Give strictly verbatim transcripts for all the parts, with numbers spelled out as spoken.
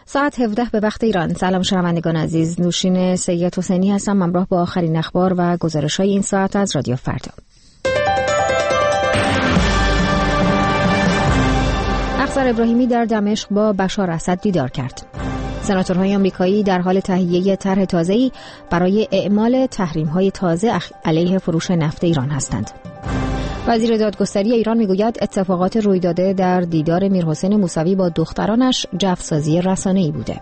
ساعت هفده به وقت ایران. سلام شنوندگان عزیز، نوشین سید حسینی هستم، همراه با آخرین اخبار و گزارش‌های این ساعت از رادیو فردا. اخضر ابراهیمی در دمشق با بشار اسد دیدار کرد. سناتورهای آمریکایی در حال تهیه طرح تازه‌ای برای اعمال تحریم‌های تازه علیه فروش نفت ایران هستند. وزیر دادگستری ایران میگوید اتفاقات رویداده در دیدار میرحسین موسوی با دخترانش جفسازی رسانه‌ای بوده.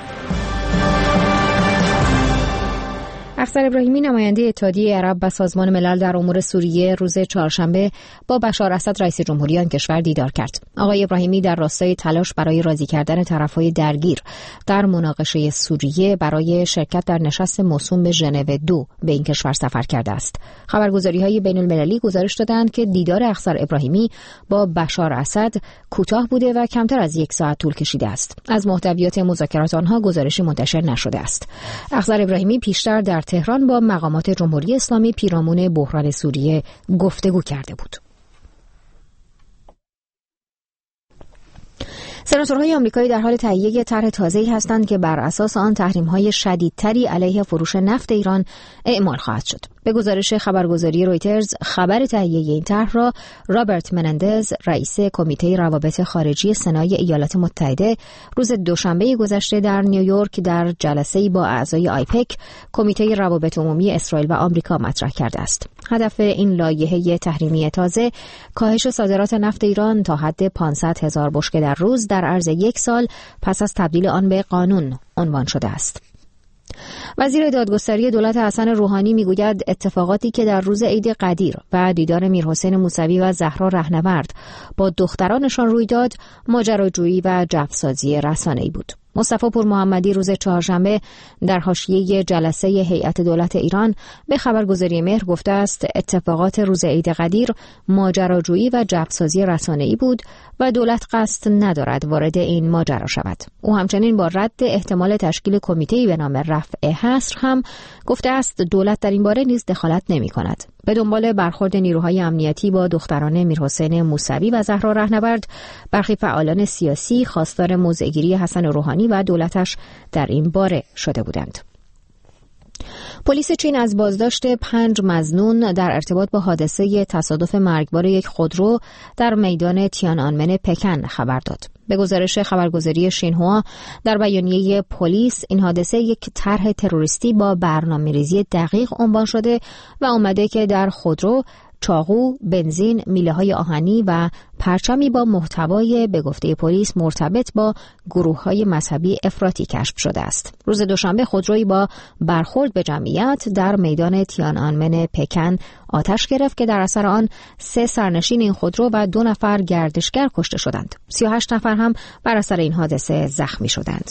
اخضر ابراهیمی نماینده اتحادیه عرب و سازمان ملل در امور سوریه روز چهارشنبه با بشار اسد رئیس جمهوری آن کشور دیدار کرد. آقای ابراهیمی در راستای تلاش برای راضی کردن طرف‌های درگیر در مناقشه سوریه برای شرکت در نشست موسوم به ژنو دو به این کشور سفر کرده است. خبرگزاری‌های بین‌المللی گزارش دادند که دیدار اخضر ابراهیمی با بشار اسد کوتاه بوده و کمتر از یک ساعت طول کشیده است. از محتویات مذاکرات آنها گزارشی منتشر نشده است. اخضر ابراهیمی پیشتر در تهران با مقامات جمهوری اسلامی پیرامون بحران سوریه گفتگو کرده بود. سناتورهای آمریکایی در حال تهیه طرح تازه‌ای هستند که بر اساس آن تحریم‌های شدیدتری علیه فروش نفت ایران اعمال خواهد شد. به گزارش خبرگزاری رویترز، خبر تهیه این طرح را رابرت منندز، رئیس کمیته روابط خارجی سنای ایالات متحده، روز دوشنبه گذشته در نیویورک در جلسه‌ای با اعضای آیپک، کمیته روابط عمومی اسرائیل و آمریکا مطرح کرده است. هدف این لایحه تحریمی تازه کاهش صادرات نفت ایران تا حد پانصد هزار بشکه در روز در عرض یک سال پس از تبدیل آن به قانون عنوان شده است. وزیر دادگستری دولت حسن روحانی میگوید اتفاقاتی که در روز عید قدیر و دیدار میرحسین موسوی و زهرا رهنورد با دخترانشان روی داد ماجراجویی و جفسازی رسانه‌ای بود. مصطفی پور محمدی روز چهارشنبه در حاشیه جلسه هیئت دولت ایران به خبرگزاری مهر گفته است اتفاقات روز عید قدیر ماجراجویی و جفسازی رسانه‌ای بود و دولت قصد ندارد وارد این ماجرا شود. او همچنین با رد احتمال تشکیل کمیته‌ای به نام رفع حصر هم گفته است دولت در این باره نیز دخالت نمی‌کند. به دنبال برخورد نیروهای امنیتی با دختران میرحسین موسوی و زهرا رهنورد، برخی فعالان سیاسی خواستار موضع‌گیری حسن روحانی و دولتش در این باره شده بودند. پلیس چین از بازداشت پنج مظنون در ارتباط با حادثه تصادف مرگبار یک خودرو در میدان تیان‌آنمن پکن خبر داد. به گزارش خبرگزاری شینهوا، در بیانیه پلیس این حادثه یک طرح تروریستی با برنامه‌ریزی دقیق عنوان شده و آمده که در خودرو چاقو، بنزین، میله‌های آهنی و پرچمی با محتوای به گفته پلیس مرتبط با گروه‌های مذهبی افراطی کشف شده است. روز دوشنبه خودرویی با برخورد به جمعیت در میدان تیان‌آنمن پکن آتش گرفت که در اثر آن سه سرنشین این خودرو و دو نفر گردشگر کشته شدند. سی و هشت نفر هم بر اثر این حادثه زخمی شدند.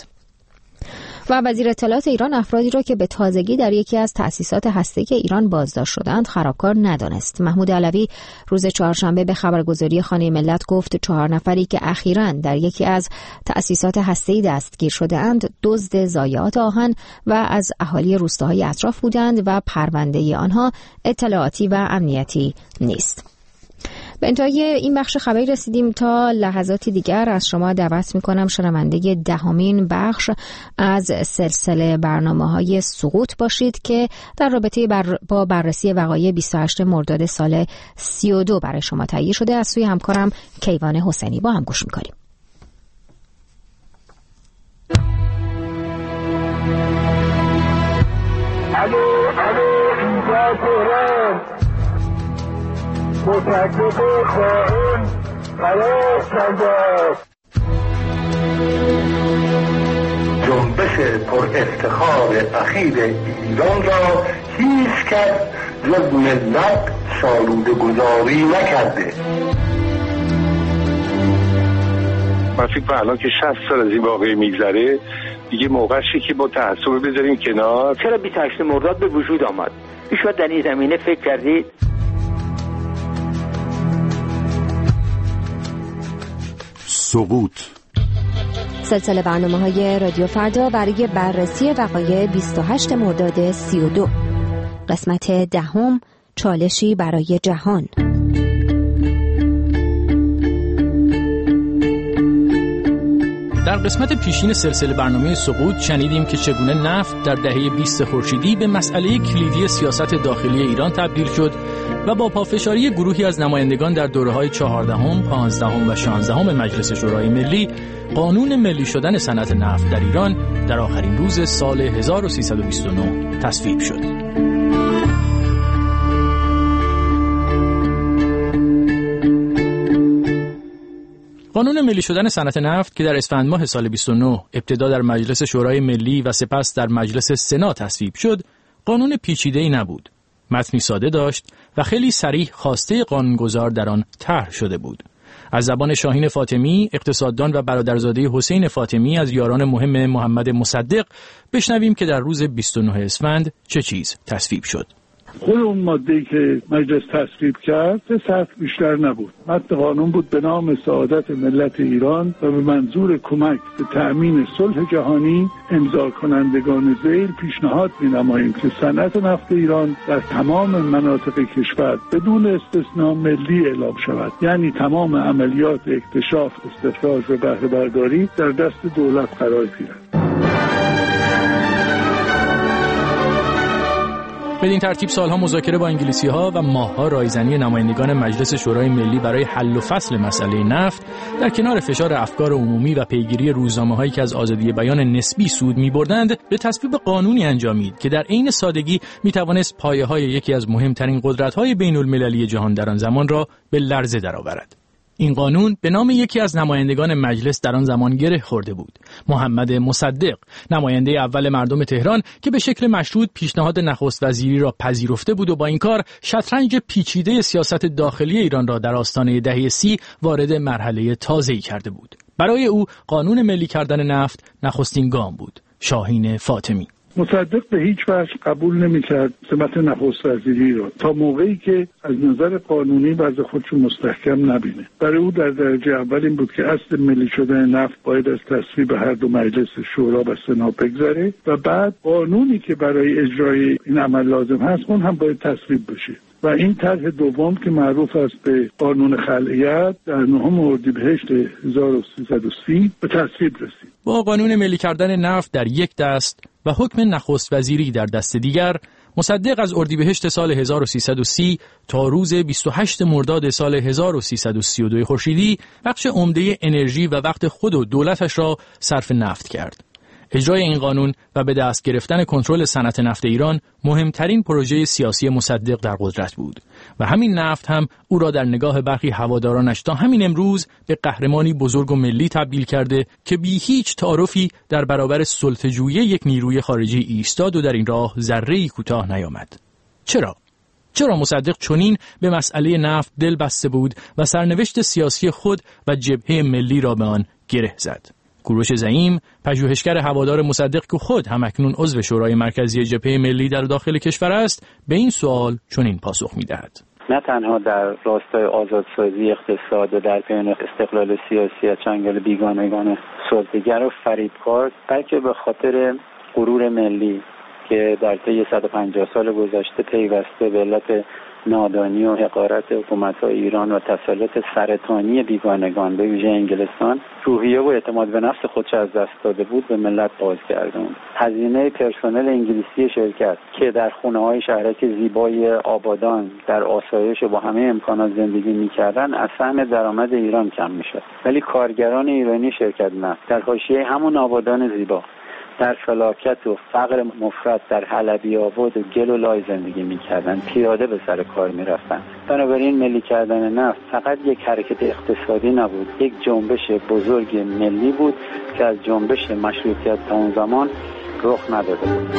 و وزیر اطلاعات ایران افرادی را که به تازگی در یکی از تأسیسات هسته‌ای ایران بازداشت شدند خرابکار ندانست. محمود علوی روز چهارشنبه به خبرگزاری خانه ملت گفت چهار نفری که اخیراً در یکی از تأسیسات هسته‌ای دستگیر شده‌اند دزد ضایعات آهن و از اهالی روستاهای اطراف بودند و پرونده آنها اطلاعاتی و امنیتی نیست. به انتهای این بخش خبری رسیدیم. تا لحظاتی دیگر از شما دعوت می‌کنم شنونده دهمین بخش از سلسله برنامه‌های سقوط باشید که در رابطه بر با بررسی وقایع بیست و هشتم مرداد سال سی و دو برای شما تهیه شده. از سوی همکارم کیوان حسینی با هم گوش می‌کنیم. الو الو اینجا تهران، متکب خائن فرار کرده. جنبش پر افتخار اخیر ایران را هیچ کس جز ملت سالوده گذاری نکرده. من فکر کنم الان که شصت سال از این واقعه میگذره دیگه موقعشه که با تعصب بذاریم کنار. چرا بیست و هشتم مرداد به وجود آمد؟ ایشون در این زمینه فکر کردید؟ سقوط سلسله برنامه‌های رادیو فردا برای بررسی وقایع بیست و هشتم مرداد سی و دو، قسمت دهم، چالشی برای جهان. در قسمت پیشین سلسله برنامه سقوط شنیدیم که چگونه نفت در دهه بیست خورشیدی به مسئله کلیدی سیاست داخلی ایران تبدیل شد و با پافشاری گروهی از نمایندگان در دوره‌های چهاردهم، پانزدهم و شانزدهم مجلس شورای ملی، قانون ملی شدن صنعت نفت در ایران در آخرین روز سال هزار و سیصد و بیست و نه تصویب شد. قانون ملی شدن صنعت نفت که در اسفند ماه سال بیست و نه ابتدا در مجلس شورای ملی و سپس در مجلس سنا تصویب شد، قانون پیچیده‌ای نبود. متنی ساده داشت و خیلی صریح خواسته قانونگذار در آن طرح شده بود. از زبان شاهین فاطمی، اقتصاددان و برادرزاده حسین فاطمی از یاران مهم محمد مصدق، بشنویم که در روز بیست و نه اسفند چه چیز تصویب شد. خود اون ماده‌ای که مجلس تصویب کرد سه سطر بیشتر نبود. متن قانون بود به نام سعادت ملت ایران و به منظور کمک به تأمین صلح جهانی امضا کنندگان ذیل پیشنهاد می‌نماییم که صنعت نفت ایران در تمام مناطق کشور بدون استثناء ملی اعلام شود، یعنی تمام عملیات اکتشاف، استخراج و بهره برداری در دست دولت قرار گیرد. بدین ترتیب سالها مذاکره با انگلیسی‌ها و ماه‌ها رایزنی نمایندگان مجلس شورای ملی برای حل و فصل مسئله نفت در کنار فشار افکار عمومی و پیگیری روزنامه‌هایی که از آزادی بیان نسبی سود می‌بردند به تصویب قانونی انجامید که در عین سادگی می‌توانست پایه‌های یکی از مهمترین قدرت‌های بین‌المللی جهان در آن زمان را به لرزه درآورد. این قانون به نام یکی از نمایندگان مجلس در آن زمان گره خورده بود، محمد مصدق، نماینده اول مردم تهران که به شکل مشروط پیشنهاد نخست وزیری را پذیرفته بود و با این کار شطرنج پیچیده سیاست داخلی ایران را در آستانه دهه سی وارد مرحله تازه‌ای کرده بود. برای او قانون ملی کردن نفت نخستین گام بود. شاهین فاطمی: مصدق به هیچ وجه قبول نمی‌کرد سمت نخست وزیری را تا موقعی که از نظر قانونی وضع خودشو مستحکم نبینه. برای او در درجه اول این بود که اصل ملی شدن نفت باید از تصویب هر دو مجلس شورا و سنا بگذره و بعد قانونی که برای اجرای این عمل لازم هست اون هم باید تصویب بشه. و این طرح دوم که معروف است به قانون خلعیت در نهم اردیبهشت هزار و سیصد و سی به تصویب رسید. با قانون ملی کردن نفت در یک دست و حکم نخست وزیری در دست دیگر، مصدق از اردیبهشت سال هزار و سیصد و سی تا روز بیست و هشتم مرداد سال هزار و سیصد و سی و دو خورشیدی بخش عمده انرژی و وقت خود و دولتش را صرف نفت کرد. اجرای این قانون و به دست گرفتن کنترل صنعت نفت ایران مهمترین پروژه سیاسی مصدق در قدرت بود و همین نفت هم او را در نگاه برخی هوادارانش تا همین امروز به قهرمانی بزرگ و ملی تبدیل کرده که بی هیچ تعارفی در برابر سلطه‌جویی یک نیروی خارجی ایستاد و در این راه ذره‌ای کوتاه نیامد. چرا؟ چرا مصدق چنین به مسئله نفت دل بسته بود و سرنوشت سیاسی خود و جبهه ملی را به آن گره زد؟ کوروش زعیم، پژوهشگر هوادار مصدق که خود همکنون عضو شورای مرکزی جبهه ملی در داخل کشور است، به این سوال چنین پاسخ می‌دهد: نه تنها در راستای آزادسازی اقتصاد و در پی استقلال سیاسی از چنگال بیگانگان سلطه‌گر و فریبکار، بلکه به خاطر غرور ملی که در طی صد و پنجاه سال گذشته پیوسته به علت نادانی و حقارت حکومت‌های ایران و تسلط سرطانی بیگانگان به ویژه انگلستان روحیه و اعتماد به نفس خودش از دست داده بود به ملت بازگرداند. هزینه پرسنل انگلیسی شرکت که در خونه‌های شهرک زیبای آبادان در آسایش و با همه امکانات زندگی می‌کردند از سهم درآمد ایران کم می‌شد، ولی کارگران ایرانی شرکت نفت در حاشیه همون آبادان زیبا در فلاکت و فقر مفرط در حلبی آباد و گل و لای زندگی می‌کردند، پیاده به سر کار می‌رفتند. بنابراین ملی کردن نفت فقط یک حرکت اقتصادی نبود، یک جنبش بزرگ ملی بود که از جنبش مشروطیت تا اون زمان رخ نداده بود.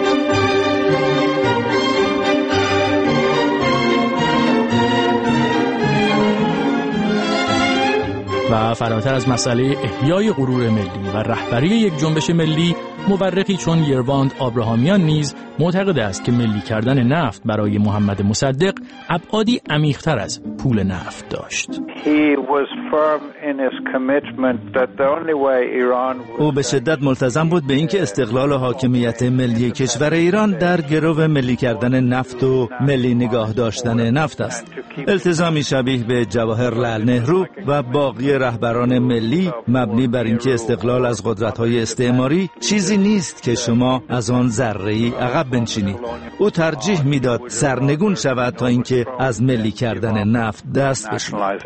و فراتر از مسئله احیای غرور ملی و رهبری یک جنبش ملی، مورخی چون یرواند آبراهامیان نیز معتقد است که ملی کردن نفت برای محمد مصدق ابعادی عمیق‌تر از پول نفت داشت. او به شدت ملتزم بود به اینکه استقلال و حاکمیت ملی کشور ایران در گرو ملی کردن نفت و ملی نگاه داشتن نفت است. التزامی شبیه به جواهرلال نهرو و باقی رهبران ملی مبنی بر اینکه استقلال از قدرت‌های استعماری چیزی نیست که شما از آن ذره‌ای عقب بنشینید. او ترجیح میداد سرنگون شود تا اینکه از ملی کردن نفت دست بشوید.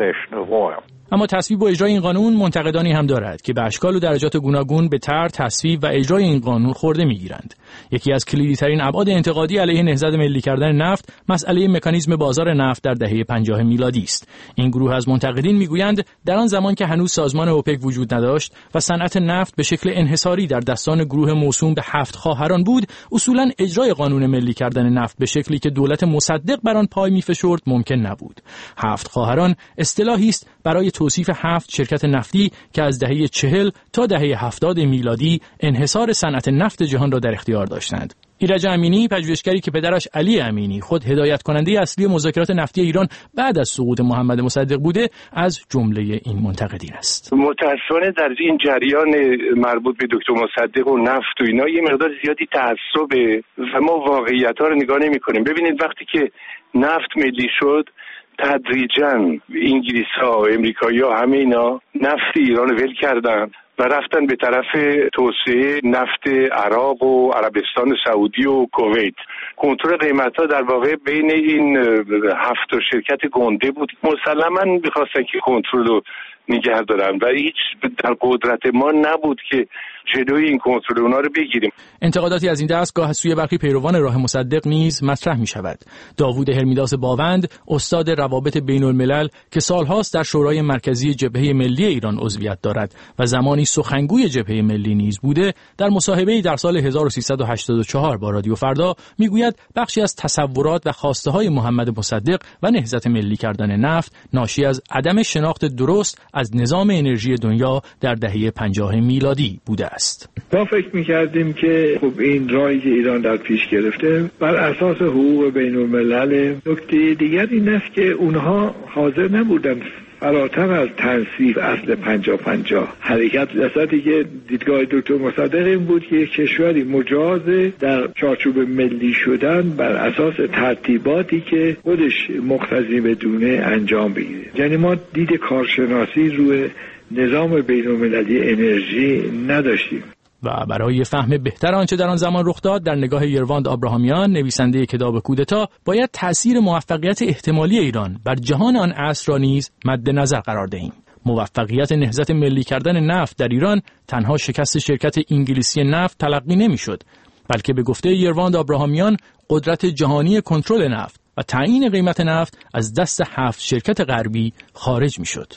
اما تصویب و اجرای این قانون منتقدانی هم دارد که به اشکال و درجات گوناگون به طرح، تصویب و اجرای این قانون خورده میگیرند. یکی از کلیدی ترین ابعاد انتقادی علیه نهضت ملی کردن نفت مسئله مکانیزم بازار نفت در دهه پنجاه میلادی است. این گروه از منتقدین میگویند در آن زمان که هنوز سازمان اوپک وجود نداشت و صنعت نفت به شکل انحصاری در دستان گروه موسوم به هفت خواهران بود، اصولاً اجرای قانون ملی کردن نفت به شکلی که دولت مصدق بر آن پای میفشرد ممکن نبود. هفت خواهران اصطلاحی است برای توصیف هفت شرکت نفتی که از دهه چهل تا دهه هفتاد میلادی انحصار صنعت نفت جهان را در اختیار داشتند. ایرج امینی، پژوهشگری که پدرش علی امینی خود هدایت کننده اصلی مذاکرات نفتی ایران بعد از سقوط محمد مصدق بوده، از جمله این منتقدین است. متأسفانه در این جریان مربوط به دکتر مصدق و نفت و اینا یه مقدار زیادی تعصبه و ما واقعیت‌ها رو نگاه نمی‌کنیم. ببینید وقتی که نفت ملی شد، تدریجاً انگلیس‌ها، امریکایی‌ها همه اینا نفت ایران رو ول کردن و رفتن به طرف توسعه نفت عراق و عربستان سعودی و کویت. کنترل قیمت‌ها در واقع بین این هفت شرکت گنده بود. مسلماً می‌خواستن که کنترل رو نگه دارن و هیچ در قدرت ما نبود که جلوی این کنترل اونا رو بگیریم. انتقاداتی از این دست گاه از سوی برخی پیروان راه مصدق نیز مطرح می شود. داوود هرمیداس باوند، استاد روابط بین الملل که سالهاست در شورای مرکزی جبهه ملی ایران عضویت دارد و زمانی سخنگوی جبهه ملی نیز بوده، در مصاحبه‌ای در سال هزار و سیصد و هشتاد و چهار با رادیو فردا میگوید بخشی از تصورات و خواسته‌های محمد مصدق و نهضت ملی کردن نفت ناشی از عدم شناخت درست از نظام انرژی دنیا در دهه پنجاه میلادی بوده است. ما فکر می‌کردیم که خب این راهی که ایران در پیش گرفته بر اساس حقوق بین الملل. نکته دیگر این است که اونها حاضر نبودن فراتر از تنصیف اصل پنجاه پنجاه حرکت لساتی که دیدگاه دکتر مصدق این بود که کشوری مجاز در چارچوب ملی شدن بر اساس ترتیباتی که خودش مقتضی بدونه انجام بگیره. یعنی ما دید کارشناسی روی نظام بین المللی انرژی نداشتیم. و برای فهم بهتر آنچه در آن زمان رخ داد، در نگاه یرواند آبراهامیان، نویسنده کتاب کودتا، باید تأثیر موفقیت احتمالی ایران بر جهان آن عصر را نیز مد نظر قرار دهیم. موفقیت نهضت ملی کردن نفت در ایران تنها شکست شرکت انگلیسی نفت تلقی نمی‌شد، بلکه به گفته یرواند آبراهامیان قدرت جهانی کنترل نفت و تعیین قیمت نفت از دست هفت شرکت غربی خارج می‌شد.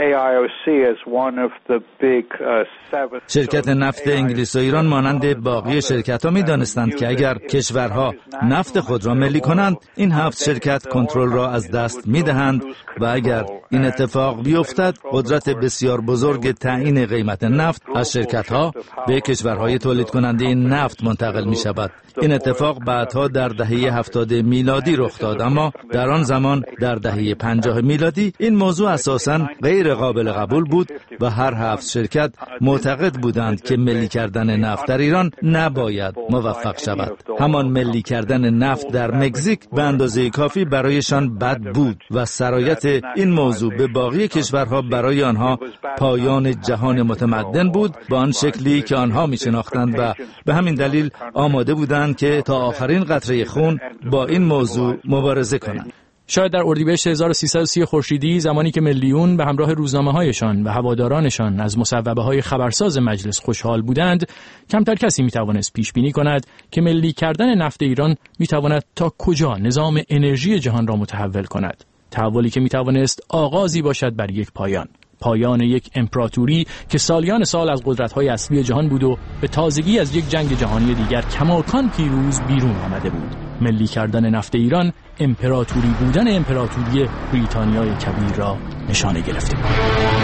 شرکت نفت انگلیس و ایران مانند باقی شرکت‌ها می‌دانستند که اگر کشورها نفت خود را ملی کنند، این هفت شرکت کنترل را از دست می‌دهند و اگر این اتفاق بیفتد، قدرت بسیار بزرگ تعیین قیمت نفت از شرکت‌ها به کشورهای تولید کننده نفت منتقل می‌شود. این اتفاق بعدها در دهه هفتاد میلادی رخ داد، اما در آن زمان در دهه پنجاه میلادی این موضوع اساساً غیر قابل قبول بود و هر هفت شرکت معتقد بودند که ملی کردن نفت در ایران نباید موفق شود. همان ملی کردن نفت در مکزیک به اندازه کافی برایشان بد بود و سرایت این موضوع به باقی کشورها برای آنها پایان جهان متمدن بود، با آن شکلی که آنها می شناختند و به همین دلیل آماده بودند که تا آخرین قطره خون با این موضوع مبارزه کنند. شاید در اردیبهشت هزار و سیصد و سی خورشیدی، زمانی که ملیون به همراه روزنامه‌هایشان و هوادارانشان از مصوبه‌های خبرساز مجلس خوشحال بودند، کمتر کسی می‌توانست پیش بینی کند که ملی کردن نفت ایران می‌تواند تا کجا نظام انرژی جهان را متحول کند. تحولی که می‌توانست آغازی باشد بر یک پایان. پایان یک امپراتوری که سالیان سال از قدرت‌های اصلی جهان بود و به تازگی از یک جنگ جهانی دیگر کماکان پیروز بیرون آمده بود. ملی کردن نفت ایران امپراتوری بودن امپراتوری بریتانیای کبیر را نشانه گرفته بود.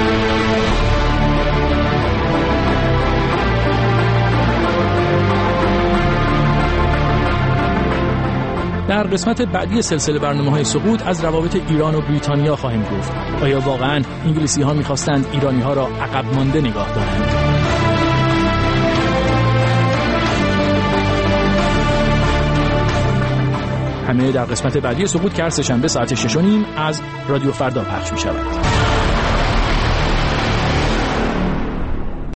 در قسمت بعدی سلسله برنامه‌های سقوط از روابط ایران و بریتانیا خواهیم گفت. آیا واقعاً انگلیسی‌ها می‌خواستند ایرانی‌ها را عقب مانده نگاه دارند؟ همه در قسمت بعدی سقوط که هر سه‌شنبه ساعت شش و نیم از رادیو فردا پخش می‌شود.